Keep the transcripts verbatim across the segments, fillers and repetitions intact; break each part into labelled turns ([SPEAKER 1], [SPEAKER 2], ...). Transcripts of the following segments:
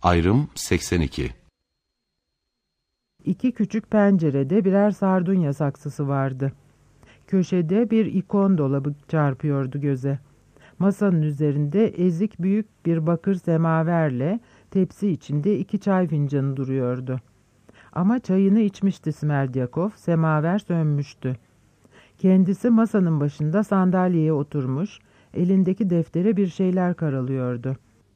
[SPEAKER 1] Ayrım seksen iki.
[SPEAKER 2] İki küçük pencerede birer sardunya saksısı vardı. Köşede bir ikon dolabı çarpıyordu göze. Masanın üzerinde ezik büyük bir bakır semaverle tepsi içinde iki çay fincanı duruyordu. Ama çayını içmişti Smerdyakov, semaver sönmüştü. Kendisi masanın başında sandalyeye oturmuş, elindeki deftere bir şeyler karalıyordu.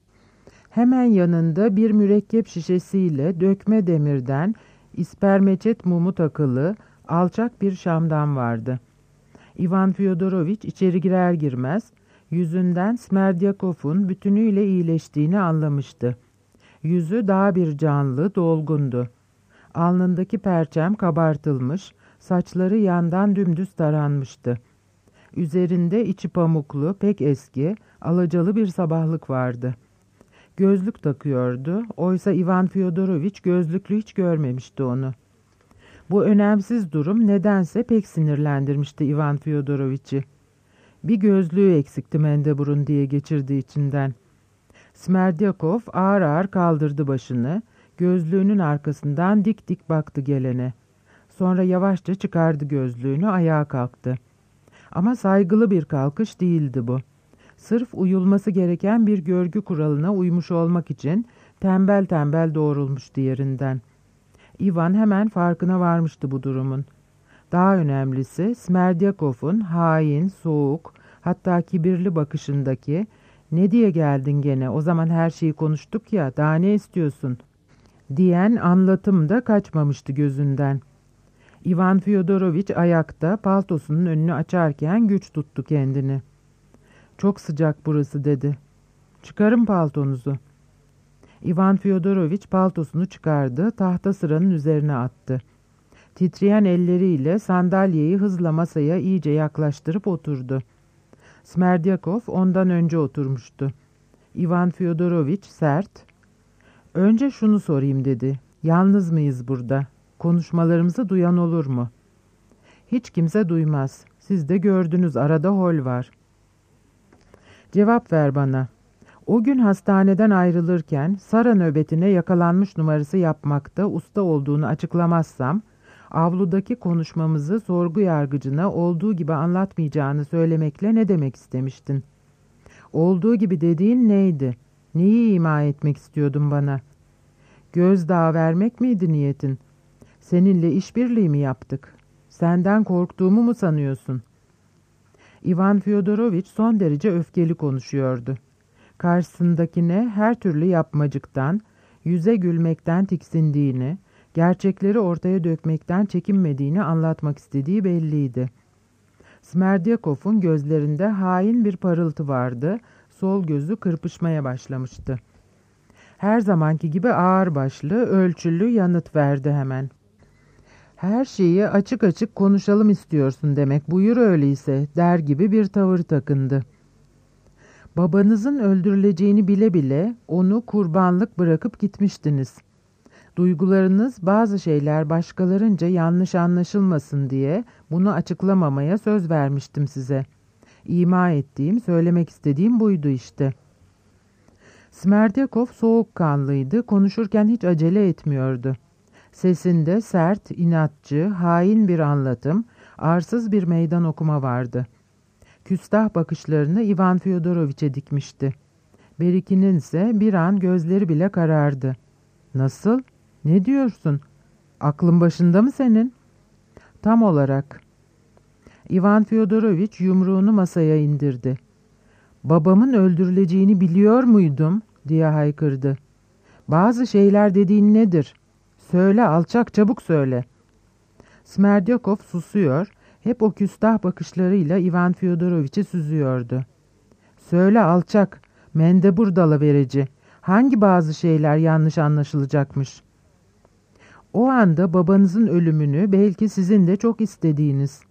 [SPEAKER 2] Hemen yanında bir mürekkep şişesiyle dökme demirden ispermeçet mumu takılı alçak bir şamdan vardı. İvan Fyodoroviç içeri girer girmez yüzünden Smerdyakov'un bütünüyle iyileştiğini anlamıştı. Yüzü daha bir canlı, dolgundu. Alnındaki perçem kabartılmış, saçları yandan dümdüz taranmıştı. Üzerinde içi pamuklu, pek eski, alacalı bir sabahlık vardı. Gözlük takıyordu, oysa Ivan Fyodoroviç gözlüklü hiç görmemişti onu. Bu önemsiz durum nedense pek sinirlendirmişti Ivan Fyodoroviç'i. Bir gözlüğü eksikti Mendebur'un diye geçirdi içinden. Smerdyakov ağır ağır kaldırdı başını, gözlüğünün arkasından dik dik baktı gelene. Sonra yavaşça çıkardı gözlüğünü, ayağa kalktı. Ama saygılı bir kalkış değildi bu. Sırf uyulması gereken bir görgü kuralına uymuş olmak için tembel tembel doğrulmuştu yerinden. Ivan hemen farkına varmıştı bu durumun. Daha önemlisi Smerdyakov'un hain, soğuk, hatta kibirli bakışındaki "Ne diye geldin gene, o zaman her şeyi konuştuk ya, daha ne istiyorsun?" diyen anlatım da kaçmamıştı gözünden. Ivan Fyodoroviç ayakta paltosunun önünü açarken güç tuttu kendini. "Çok sıcak burası," dedi. "Çıkarın paltonuzu." Ivan Fyodoroviç paltosunu çıkardı, tahta sıranın üzerine attı. Titreyen elleriyle sandalyeyi hızla masaya iyice yaklaştırıp oturdu. Smerdyakov ondan önce oturmuştu. Ivan Fyodoroviç sert, "Önce şunu sorayım," dedi. "Yalnız mıyız burada? Konuşmalarımızı duyan olur mu?" "Hiç kimse duymaz. Siz de gördünüz, arada hol var." "Cevap ver bana. O gün hastaneden ayrılırken Sara nöbetine yakalanmış numarası yapmakta usta olduğunu açıklamazsam, avludaki konuşmamızı sorgu yargıcına olduğu gibi anlatmayacağını söylemekle ne demek istemiştin? Olduğu gibi dediğin neydi? Neyi ima etmek istiyordun bana? Gözdağı vermek miydi niyetin? Seninle işbirliği mi yaptık? Senden korktuğumu mu sanıyorsun?" Ivan Fyodoroviç son derece öfkeli konuşuyordu. Karşısındakine her türlü yapmacıktan, yüze gülmekten tiksindiğini, gerçekleri ortaya dökmekten çekinmediğini anlatmak istediği belliydi. Smerdyakov'un gözlerinde hain bir parıltı vardı, sol gözü kırpışmaya başlamıştı. Her zamanki gibi ağırbaşlı, ölçülü yanıt verdi hemen. "Her şeyi açık açık konuşalım istiyorsun demek, buyur öyleyse," der gibi bir tavır takındı. "Babanızın öldürüleceğini bile bile onu kurbanlık bırakıp gitmiştiniz. Duygularınız bazı şeyler başkalarınca yanlış anlaşılmasın diye bunu açıklamamaya söz vermiştim size. İma ettiğim, söylemek istediğim buydu işte." Smerdyakov soğukkanlıydı, konuşurken hiç acele etmiyordu. Sesinde sert, inatçı, hain bir anlatım, arsız bir meydan okuma vardı. Küstah bakışlarını Ivan Fyodoroviç'e dikmişti. Berikinin ise bir an gözleri bile karardı. "Nasıl? Ne diyorsun? Aklın başında mı senin?" "Tam olarak." Ivan Fyodoroviç yumruğunu masaya indirdi. "Babamın öldürüleceğini biliyor muydum?" diye haykırdı. "Bazı şeyler dediğin nedir? Söyle alçak, çabuk söyle." Smerdyakov susuyor, hep o küstah bakışlarıyla Ivan Fyodoroviç'i süzüyordu. "Söyle alçak, mendebur dalaverici, hangi bazı şeyler yanlış anlaşılacakmış?" "O anda babanızın ölümünü belki sizin de çok istediğiniz."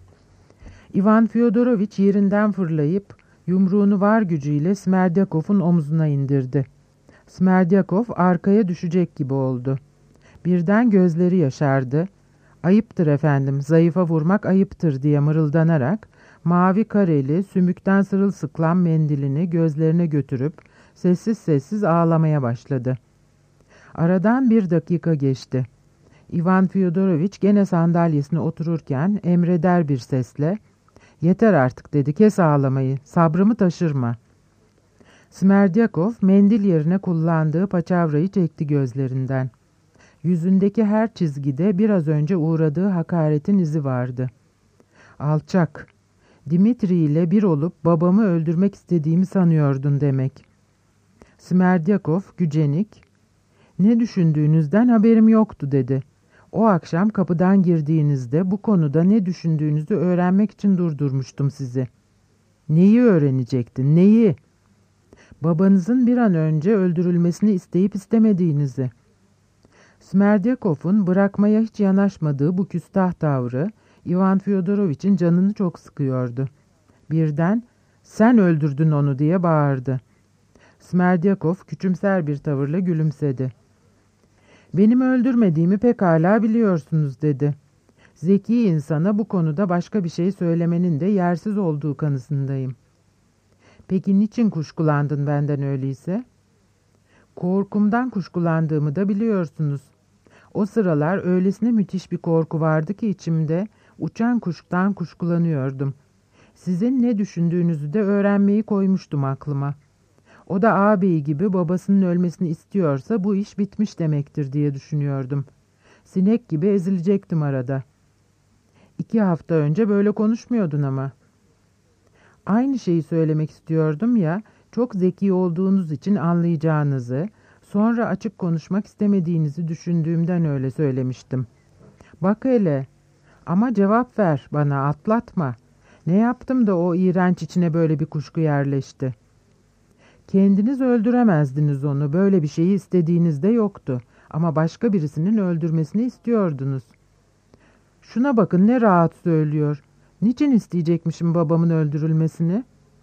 [SPEAKER 2] Ivan Fyodoroviç yerinden fırlayıp yumruğunu var gücüyle Smerdyakov'un omzuna indirdi. Smerdyakov arkaya düşecek gibi oldu. Birden gözleri yaşardı. "Ayıptır efendim, zayıfa vurmak ayıptır," diye mırıldanarak mavi kareli, sümükten sırılsıklam mendilini gözlerine götürüp sessiz sessiz ağlamaya başladı. Aradan bir dakika geçti. Ivan Fyodoroviç gene sandalyesine otururken emreder bir sesle, ''Yeter artık'' dedi, ''kes ağlamayı, sabrımı taşırma.'' Smerdyakov mendil yerine kullandığı paçavrayı çekti gözlerinden. Yüzündeki her çizgide biraz önce uğradığı hakaretin izi vardı. ''Alçak, Dimitri ile bir olup babamı öldürmek istediğimi sanıyordun demek.'' Smerdyakov gücenik, ''Ne düşündüğünüzden haberim yoktu'' dedi. ''O akşam kapıdan girdiğinizde bu konuda ne düşündüğünüzü öğrenmek için durdurmuştum sizi.'' ''Neyi öğrenecektin, neyi?'' ''Babanızın bir an önce öldürülmesini isteyip istemediğinizi.'' Smerdyakov'un bırakmaya hiç yanaşmadığı bu küstah tavrı Ivan Fyodoroviç'in canını çok sıkıyordu. Birden ''Sen öldürdün onu'' diye bağırdı. Smerdyakov küçümser bir tavırla gülümsedi. ''Benim öldürmediğimi pekala biliyorsunuz'' dedi. ''Zeki insana bu konuda başka bir şey söylemenin de yersiz olduğu kanısındayım.'' ''Peki niçin kuşkulandın benden öyleyse?'' ''Korkumdan kuşkulandığımı da biliyorsunuz. O sıralar öylesine müthiş bir korku vardı ki içimde, uçan kuştan kuşkulanıyordum. Sizin ne düşündüğünüzü de öğrenmeyi koymuştum aklıma. O da ağabeyi gibi babasının ölmesini istiyorsa bu iş bitmiş demektir diye düşünüyordum. Sinek gibi ezilecektim arada.'' ''İki hafta önce böyle konuşmuyordun ama.'' ''Aynı şeyi söylemek istiyordum ya, çok zeki olduğunuz için anlayacağınızı, sonra açık konuşmak istemediğinizi düşündüğümden öyle söylemiştim. Bak hele, ama cevap ver bana, atlatma. Ne yaptım da o iğrenç içine böyle bir kuşku yerleşti?'' ''Kendiniz öldüremezdiniz onu, böyle bir şeyi istediğinizde yoktu. Ama başka birisinin öldürmesini istiyordunuz.'' ''Şuna bakın ne rahat söylüyor. Niçin isteyecekmişim babamın öldürülmesini?''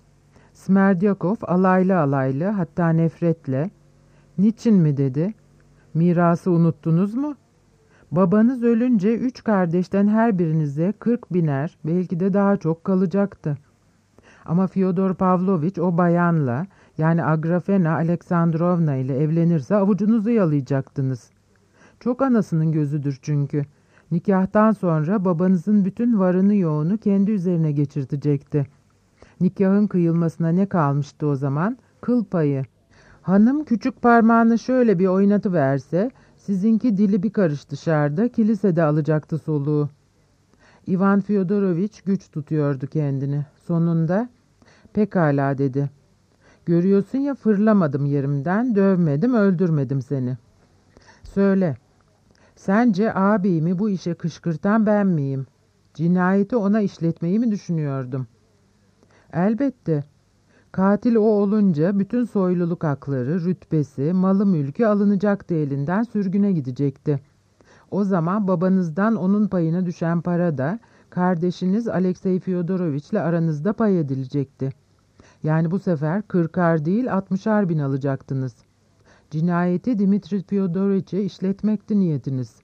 [SPEAKER 2] Smerdyakov alaylı alaylı, hatta nefretle, ''Niçin mi?'' dedi. ''Mirası unuttunuz mu? Babanız ölünce üç kardeşten her birinize kırk biner, belki de daha çok kalacaktı. Ama Fyodor Pavlovich o bayanla, yani Agrafena Aleksandrovna ile evlenirse avucunuzu yalayacaktınız. Çok anasının gözüdür çünkü. Nikahtan sonra babanızın bütün varını yoğunu kendi üzerine geçirtecekti. Nikahın kıyılmasına ne kalmıştı o zaman? Kıl payı. Hanım küçük parmağını şöyle bir oynatıverse, sizinki dili bir karış dışarıda, kilisede alacaktı soluğu.'' Ivan Fyodoroviç güç tutuyordu kendini. Sonunda, ''Pekala'' dedi. ''Görüyorsun ya, fırlamadım yerimden, dövmedim, öldürmedim seni. Söyle, sence ağabeyimi bu işe kışkırtan ben miyim? Cinayeti ona işletmeyi mi düşünüyordum?'' ''Elbette. Katil o olunca bütün soyluluk hakları, rütbesi, malı mülkü alınacaktı elinden, sürgüne gidecekti. O zaman babanızdan onun payına düşen para da kardeşiniz Alexey Fyodoroviç ile aranızda pay edilecekti. Yani bu sefer kırkar değil altmışar bin alacaktınız. Cinayeti Dimitri Fyodoroviç'e işletmekti niyetiniz.''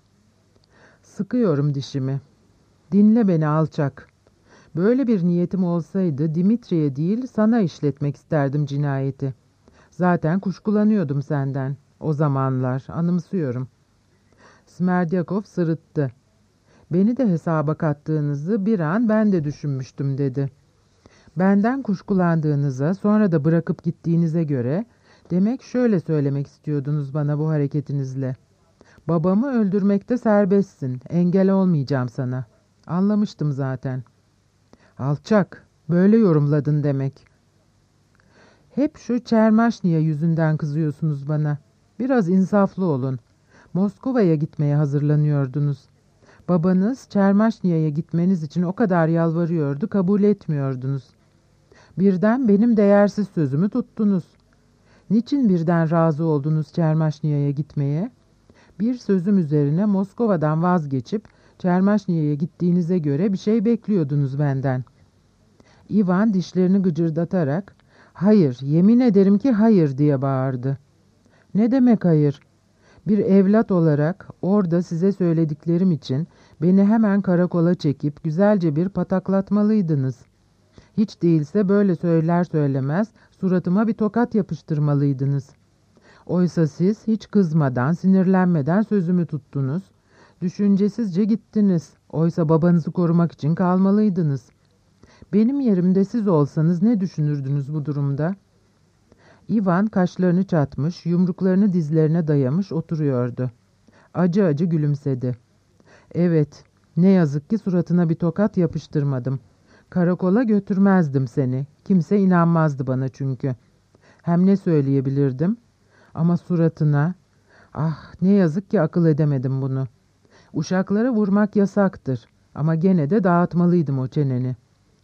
[SPEAKER 2] ''Sıkıyorum dişimi. Dinle beni alçak. Böyle bir niyetim olsaydı Dimitri'ye değil sana işletmek isterdim cinayeti. Zaten kuşkulanıyordum senden. O zamanlar anımsıyorum.'' Smerdyakov sırıttı. ''Beni de hesaba kattığınızı bir an ben de düşünmüştüm'' dedi. ''Benden kuşkulandığınıza, sonra da bırakıp gittiğinize göre, demek şöyle söylemek istiyordunuz bana bu hareketinizle. Babamı öldürmekte serbestsin, engel olmayacağım sana. Anlamıştım zaten.'' ''Alçak, böyle yorumladın demek.'' ''Hep şu Çermaşniya yüzünden kızıyorsunuz bana. Biraz insaflı olun. Moskova'ya gitmeye hazırlanıyordunuz. Babanız Çermaşniya'ya gitmeniz için o kadar yalvarıyordu, kabul etmiyordunuz. Birden benim değersiz sözümü tuttunuz. Niçin birden razı oldunuz Çermaşniya'ya gitmeye? Bir sözüm üzerine Moskova'dan vazgeçip Çermaşniya'ya gittiğinize göre bir şey bekliyordunuz benden.'' Ivan dişlerini gıcırdatarak ''Hayır, yemin ederim ki hayır'' diye bağırdı. ''Ne demek hayır? Bir evlat olarak orada size söylediklerim için beni hemen karakola çekip güzelce bir pataklatmalıydınız. Hiç değilse böyle söyler söylemez suratıma bir tokat yapıştırmalıydınız. Oysa siz hiç kızmadan, sinirlenmeden sözümü tuttunuz. Düşüncesizce gittiniz. Oysa babanızı korumak için kalmalıydınız. Benim yerimde siz olsanız ne düşünürdünüz bu durumda? Ivan kaşlarını çatmış, yumruklarını dizlerine dayamış oturuyordu. Acı acı gülümsedi. Evet, ne yazık ki suratına bir tokat yapıştırmadım. Karakola götürmezdim seni. Kimse inanmazdı bana çünkü. Hem ne söyleyebilirdim? Ama suratına... Ah, ne yazık ki akıl edemedim bunu. Uşaklara vurmak yasaktır. Ama gene de dağıtmalıydım o çeneni.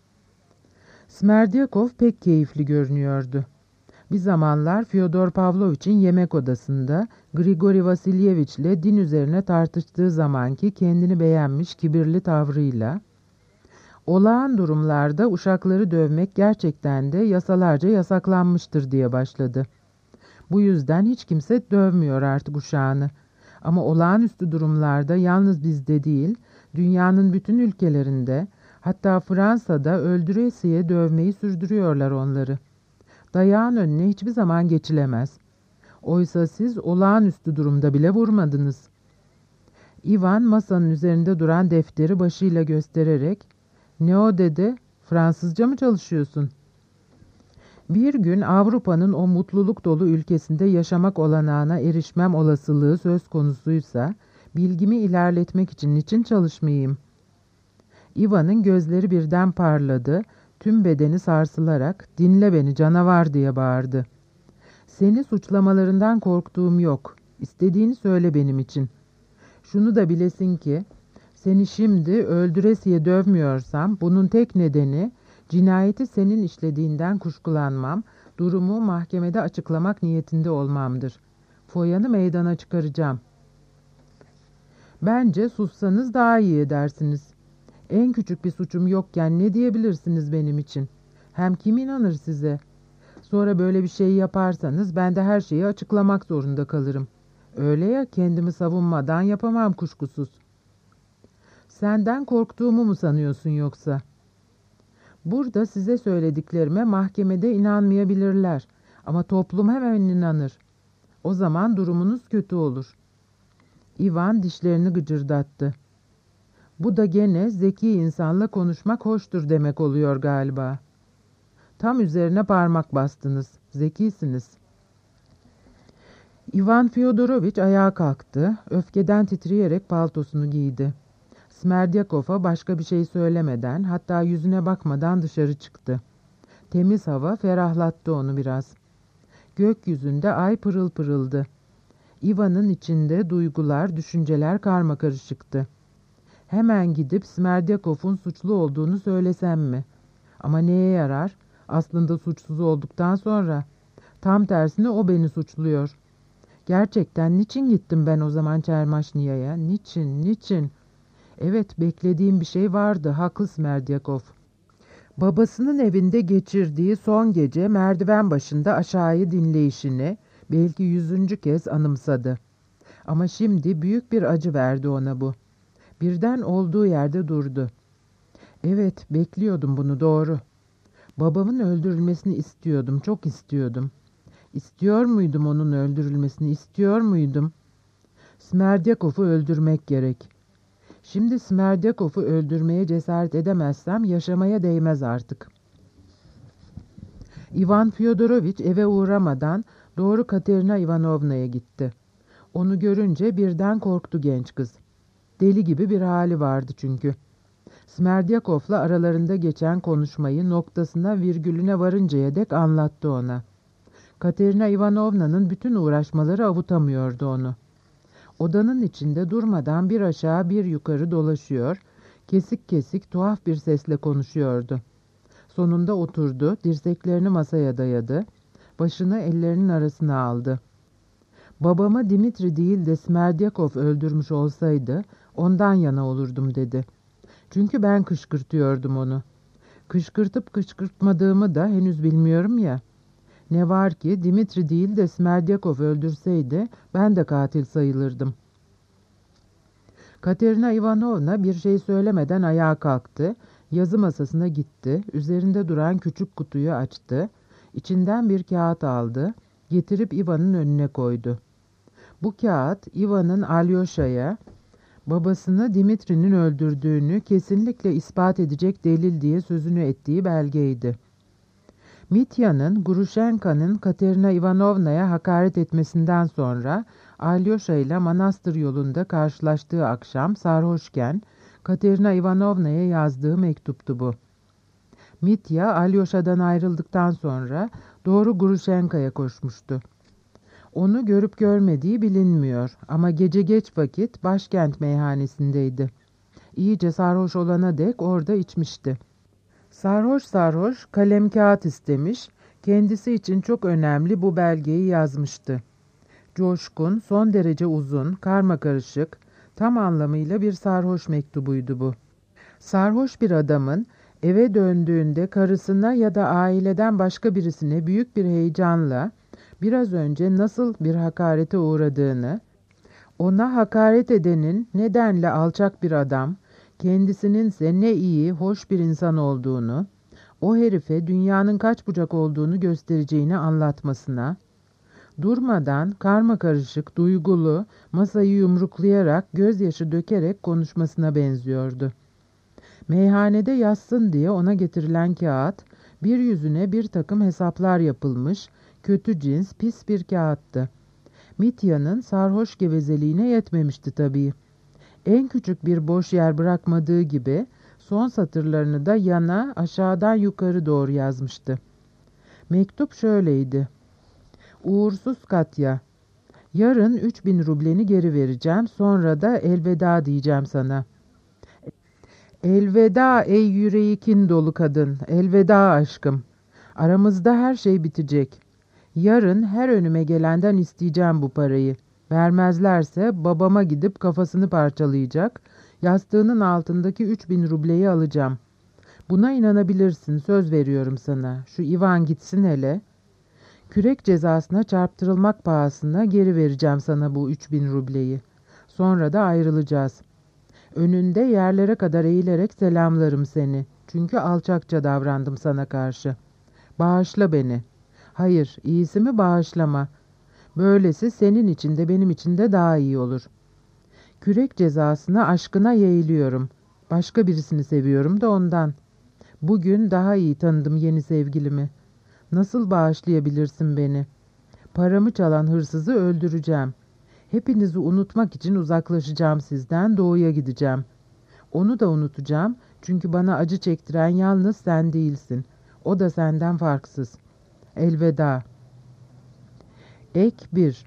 [SPEAKER 2] Smerdyakov pek keyifli görünüyordu. Bir zamanlar Fyodor Pavlovich'in yemek odasında Grigori Vasilyevich'le din üzerine tartıştığı zamanki kendini beğenmiş kibirli tavrıyla, olağan durumlarda uşakları dövmek gerçekten de yasalarca yasaklanmıştır diye başladı. Bu yüzden hiç kimse dövmüyor artık uşağını. Ama olağanüstü durumlarda yalnız bizde değil, dünyanın bütün ülkelerinde, hatta Fransa'da öldüresiye dövmeyi sürdürüyorlar onları. Dayağın önüne hiçbir zaman geçilemez. Oysa siz olağanüstü durumda bile vurmadınız. Ivan masanın üzerinde duran defteri başıyla göstererek, "Ne o?" dedi. "Fransızca mı çalışıyorsun?" Bir gün Avrupa'nın o mutluluk dolu ülkesinde yaşamak olanağına erişmem olasılığı söz konusuysa, bilgimi ilerletmek için niçin çalışmayayım? Ivan'ın gözleri birden parladı, tüm bedeni sarsılarak, "Dinle beni canavar!" diye bağırdı. "Seni suçlamalarından korktuğum yok. İstediğini söyle benim için. Şunu da bilesin ki, seni şimdi öldüresiye dövmüyorsam, bunun tek nedeni, cinayeti senin işlediğinden kuşkulanmam, durumu mahkemede açıklamak niyetinde olmamdır. Foyanı meydana çıkaracağım. Bence sussanız daha iyi edersiniz. En küçük bir suçum yokken ne diyebilirsiniz benim için? Hem kim inanır size? Sonra böyle bir şey yaparsanız ben de her şeyi açıklamak zorunda kalırım. Öyle ya, kendimi savunmadan yapamam kuşkusuz. Senden korktuğumu mu sanıyorsun yoksa? Burada size söylediklerime mahkemede inanmayabilirler. Ama toplum hemen inanır. O zaman durumunuz kötü olur." Ivan dişlerini gıcırdattı. "Bu da gene zeki insanla konuşmak hoştur demek oluyor galiba. Tam üzerine parmak bastınız. Zekisiniz." Ivan Fyodorovich ayağa kalktı. Öfkeden titreyerek paltosunu giydi. Smerdyakov'a başka bir şey söylemeden, hatta yüzüne bakmadan dışarı çıktı. Temiz hava ferahlattı onu biraz. Gökyüzünde ay pırıl pırıldı. Ivan'ın içinde duygular, düşünceler karmakarışıktı. Hemen gidip Smerdyakov'un suçlu olduğunu söylesem mi? Ama neye yarar? Aslında suçsuz olduktan sonra. Tam tersine o beni suçluyor. Gerçekten niçin gittim ben o zaman Çermaşniya'ya? Niçin, niçin? Evet, beklediğim bir şey vardı, haklı Smerdyakov. Babasının evinde geçirdiği son gece merdiven başında aşağıyı dinleyişini belki yüzüncü kez anımsadı. Ama şimdi büyük bir acı verdi ona bu. Birden olduğu yerde durdu. Evet, bekliyordum bunu, doğru. Babamın öldürülmesini istiyordum, çok istiyordum. İstiyor muydum onun öldürülmesini, istiyor muydum? Smerdyakov'u öldürmek gerek. Şimdi Smerdyakov'u öldürmeye cesaret edemezsem yaşamaya değmez artık. Ivan Fyodorovich eve uğramadan doğru Katerina Ivanovna'ya gitti. Onu görünce birden korktu genç kız. Deli gibi bir hali vardı çünkü. Smerdyakov'la aralarında geçen konuşmayı noktasına virgülüne varıncaya dek anlattı ona. Katerina Ivanovna'nın bütün uğraşmaları avutamıyordu onu. Odanın içinde durmadan bir aşağı bir yukarı dolaşıyor, kesik kesik tuhaf bir sesle konuşuyordu. Sonunda oturdu, dirseklerini masaya dayadı, başını ellerinin arasına aldı. "Babamı Dimitri değil de Smerdyakov öldürmüş olsaydı ondan yana olurdum," dedi. "Çünkü ben kışkırtıyordum onu. Kışkırtıp kışkırtmadığımı da henüz bilmiyorum ya. Ne var ki Dimitri değil de Smerdyakov öldürseydi ben de katil sayılırdım." Katerina Ivanovna bir şey söylemeden ayağa kalktı, yazı masasına gitti, üzerinde duran küçük kutuyu açtı, içinden bir kağıt aldı, getirip Ivan'ın önüne koydu. Bu kağıt Ivan'ın Alyosha'ya babasını Dimitri'nin öldürdüğünü kesinlikle ispat edecek delil diye sözünü ettiği belgeydi. Mitya'nın Grushenka'nın Katerina Ivanovna'ya hakaret etmesinden sonra Alyosha ile manastır yolunda karşılaştığı akşam sarhoşken Katerina Ivanovna'ya yazdığı mektuptu bu. Mitya, Alyosha'dan ayrıldıktan sonra doğru Grushenka'ya koşmuştu. Onu görüp görmediği bilinmiyor ama gece geç vakit başkent meyhanesindeydi. İyice sarhoş olana dek orada içmişti. Sarhoş sarhoş kalem kağıt istemiş, kendisi için çok önemli bu belgeyi yazmıştı. Coşkun, son derece uzun, karmakarışık, tam anlamıyla bir sarhoş mektubuydu bu. Sarhoş bir adamın eve döndüğünde karısına ya da aileden başka birisine büyük bir heyecanla biraz önce nasıl bir hakarete uğradığını, ona hakaret edenin nedenle alçak bir adam, kendisininse ne iyi, hoş bir insan olduğunu, o herife dünyanın kaç bucak olduğunu göstereceğini anlatmasına, durmadan karmakarışık, duygulu, masayı yumruklayarak, gözyaşı dökerek konuşmasına benziyordu. Meyhanede yazsın diye ona getirilen kağıt, bir yüzüne bir takım hesaplar yapılmış, kötü cins, pis bir kağıttı. Mitya'nın sarhoş gevezeliğine yetmemişti tabii. En küçük bir boş yer bırakmadığı gibi, son satırlarını da yana, aşağıdan yukarı doğru yazmıştı. Mektup şöyleydi. Uğursuz Katya, yarın üç bin rubleni geri vereceğim, sonra da elveda diyeceğim sana. Elveda ey yüreği kin dolu kadın, elveda aşkım. Aramızda her şey bitecek. Yarın her önüme gelenden isteyeceğim bu parayı. Vermezlerse babama gidip kafasını parçalayacak, yastığının altındaki üç bin rubleyi alacağım. Buna inanabilirsin, söz veriyorum sana. Şu Ivan gitsin hele. Kürek cezasına çarptırılmak pahasına geri vereceğim sana bu üç bin rubleyi. Sonra da ayrılacağız. Önünde yerlere kadar eğilerek selamlarım seni. Çünkü alçakça davrandım sana karşı. Bağışla beni. Hayır, iyisi mi bağışlama. Böylesi senin için de benim için de daha iyi olur. Kürek cezasına, aşkına yeğliyorum. Başka birisini seviyorum da ondan. Bugün daha iyi tanıdım yeni sevgilimi. Nasıl bağışlayabilirsin beni? Paramı çalan hırsızı öldüreceğim. Hepinizi unutmak için uzaklaşacağım sizden, doğuya gideceğim. Onu da unutacağım çünkü bana acı çektiren yalnız sen değilsin. O da senden farksız. Elveda. Ek bir.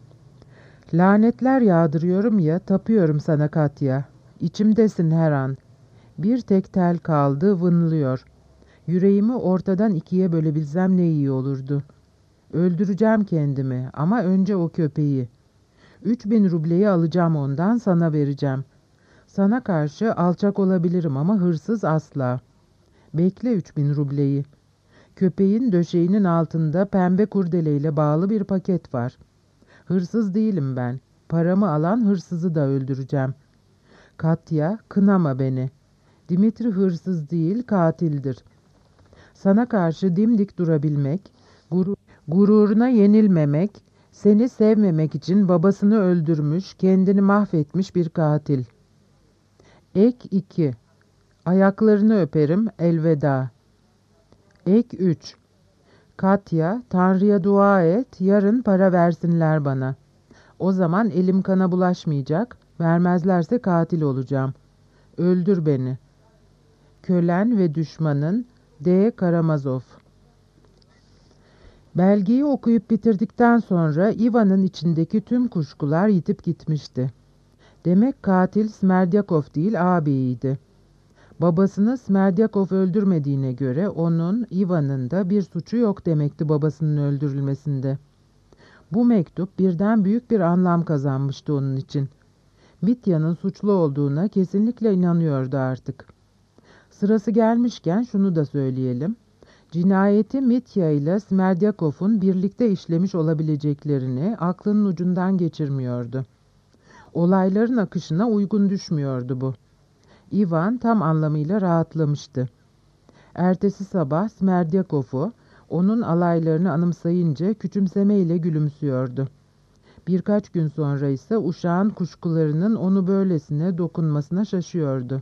[SPEAKER 2] Lanetler yağdırıyorum ya, tapıyorum sana Katya. İçimdesin her an. Bir tek tel kaldı, vınlıyor. Yüreğimi ortadan ikiye bölebilsem ne iyi olurdu. Öldüreceğim kendimi ama önce o köpeği. Üç bin rubleyi alacağım ondan, sana vereceğim. Sana karşı alçak olabilirim ama hırsız asla. Bekle üç bin rubleyi. Köpeğin döşeğinin altında pembe kurdeleyle bağlı bir paket var. Hırsız değilim ben. Paramı alan hırsızı da öldüreceğim. Katya, kınama beni. Dimitri hırsız değil, katildir. Sana karşı dimdik durabilmek, gurur, gururuna yenilmemek, seni sevmemek için babasını öldürmüş, kendini mahvetmiş bir katil. Ek iki. Ayaklarını öperim, elveda. Ek üç. Katya, Tanrı'ya dua et, yarın para versinler bana. O zaman elim kana bulaşmayacak, vermezlerse katil olacağım. Öldür beni. Kölen ve düşmanın D. Karamazov. Belgeyi okuyup bitirdikten sonra Ivan'ın içindeki tüm kuşkular yitip gitmişti. Demek katil Smerdyakov değil ağabeyiydi. Babasını Smerdyakov öldürmediğine göre onun, Ivan'ın da bir suçu yok demekti babasının öldürülmesinde. Bu mektup birden büyük bir anlam kazanmıştı onun için. Mitya'nın suçlu olduğuna kesinlikle inanıyordu artık. Sırası gelmişken şunu da söyleyelim. Cinayeti Mitya ile Smerdyakov'un birlikte işlemiş olabileceklerini aklının ucundan geçirmiyordu. Olayların akışına uygun düşmüyordu bu. Ivan tam anlamıyla rahatlamıştı. Ertesi sabah Smerdyakov'u Onun alaylarını anımsayınca küçümsemeyle gülümsüyordu. Birkaç gün sonra ise uşağın kuşkularının onu böylesine dokunmasına şaşıyordu.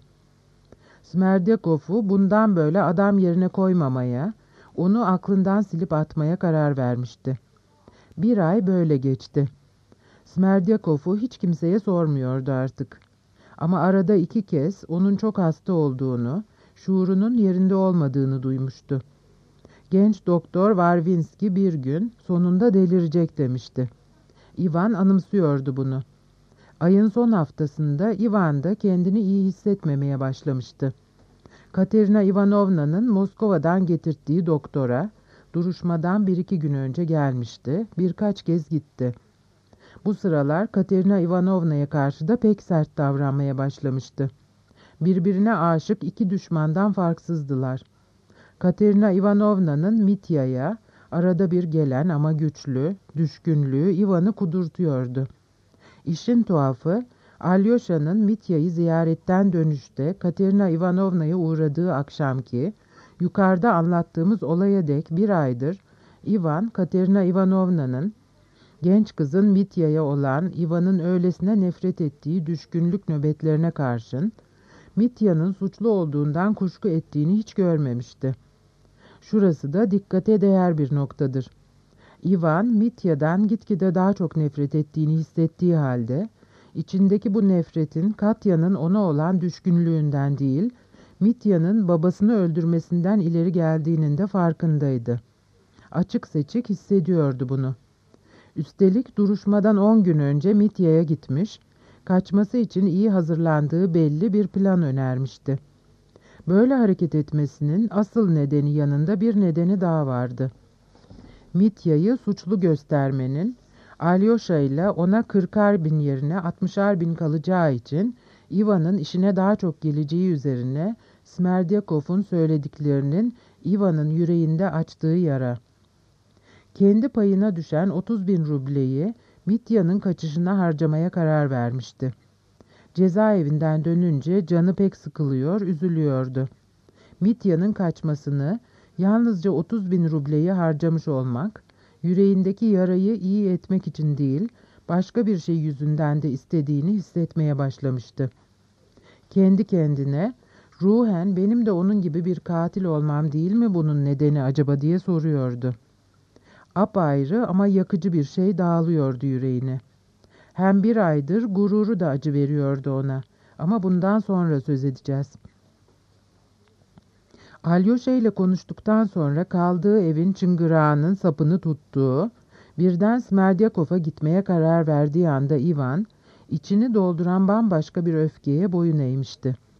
[SPEAKER 2] Smerdyakov'u bundan böyle adam yerine koymamaya, onu aklından silip atmaya karar vermişti. Bir ay böyle geçti. Smerdyakov'u hiç kimseye sormuyordu artık. Ama arada iki kez onun çok hasta olduğunu, şuurunun yerinde olmadığını duymuştu. Genç doktor Varvinski bir gün sonunda delirecek demişti. Ivan anımsıyordu bunu. Ayın son haftasında Ivan da kendini iyi hissetmemeye başlamıştı. Katerina Ivanovna'nın Moskova'dan getirttiği doktora, duruşmadan bir iki gün önce gelmişti, birkaç kez gitti. Bu sıralar Katerina Ivanovna'ya karşı da pek sert davranmaya başlamıştı. Birbirine aşık iki düşmandan farksızdılar. Katerina Ivanovna'nın Mitya'ya arada bir gelen ama güçlü, düşkünlüğü Ivan'ı kudurtuyordu. İşin tuhafı, Alyosha'nın Mitya'yı ziyaretten dönüşte Katerina Ivanovna'ya uğradığı akşamki, yukarıda anlattığımız olaya dek bir aydır Ivan, Katerina Ivanovna'nın genç kızın Mitya'ya olan Ivan'ın öylesine nefret ettiği düşkünlük nöbetlerine karşın, Mitya'nın suçlu olduğundan kuşku ettiğini hiç görmemişti. Şurası da dikkate değer bir noktadır. Ivan, Mitya'dan gitgide daha çok nefret ettiğini hissettiği halde, içindeki bu nefretin Katya'nın ona olan düşkünlüğünden değil, Mitya'nın babasını öldürmesinden ileri geldiğinin de farkındaydı. Açık seçik hissediyordu bunu. Üstelik duruşmadan on gün önce Mitya'ya gitmiş, kaçması için iyi hazırlandığı belli bir plan önermişti. Böyle hareket etmesinin asıl nedeni yanında bir nedeni daha vardı. Mitya'yı suçlu göstermenin, Alyosha ile ona kırkar bin yerine altmışar bin kalacağı için Ivan'ın işine daha çok geleceği üzerine Smerdyakov'un söylediklerinin Ivan'ın yüreğinde açtığı yara. Kendi payına düşen otuz bin rubleyi Mitya'nın kaçışına harcamaya karar vermişti. Cezaevinden dönünce canı pek sıkılıyor, üzülüyordu. Mitya'nın kaçmasını, yalnızca otuz bin rubleyi harcamış olmak, yüreğindeki yarayı iyi etmek için değil, başka bir şey yüzünden de istediğini hissetmeye başlamıştı. Kendi kendine, ruhen benim de onun gibi bir katil olmam değil mi bunun nedeni acaba diye soruyordu. Apayrı ama yakıcı bir şey dağılıyordu yüreğine. Hem bir aydır gururu da acı veriyordu ona. Ama bundan sonra söz edeceğiz. Alyosha ile konuştuktan sonra kaldığı evin çıngırağının sapını tuttuğu, birden Smerdyakov'a gitmeye karar verdiği anda Ivan, içini dolduran bambaşka bir öfkeye boyun eğmişti.